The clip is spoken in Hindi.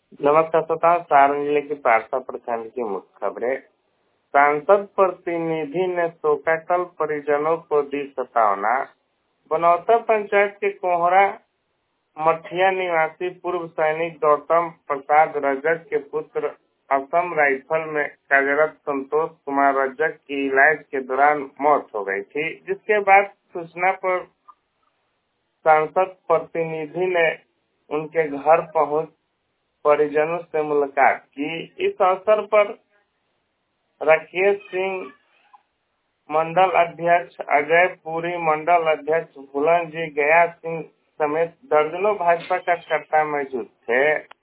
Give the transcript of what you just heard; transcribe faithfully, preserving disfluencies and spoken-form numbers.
नमस्कार श्रोताओं, सारण जिले के पारसा प्रखंड की मुख्य खबरें। सांसद प्रतिनिधि ने शोकाकुल परिजनों को दी सतावना। बनौता पंचायत के कोहरा मठिया निवासी पूर्व सैनिक गौतम प्रसाद रजक के पुत्र असम राइफल में कार्यरत संतोष कुमार रजक की इलाज के दौरान मौत हो गई थी, जिसके बाद सूचना पर सांसद प्रतिनिधि ने उनके घर पहुंच परिजनों से मुलाकात की। इस अवसर पर राकेश सिंह मंडल अध्यक्ष, अजय पुरी मंडल अध्यक्ष, भूलन जी, गया सिंह समेत दर्जनों भाजपा कार्यकर्ता मौजूद थे।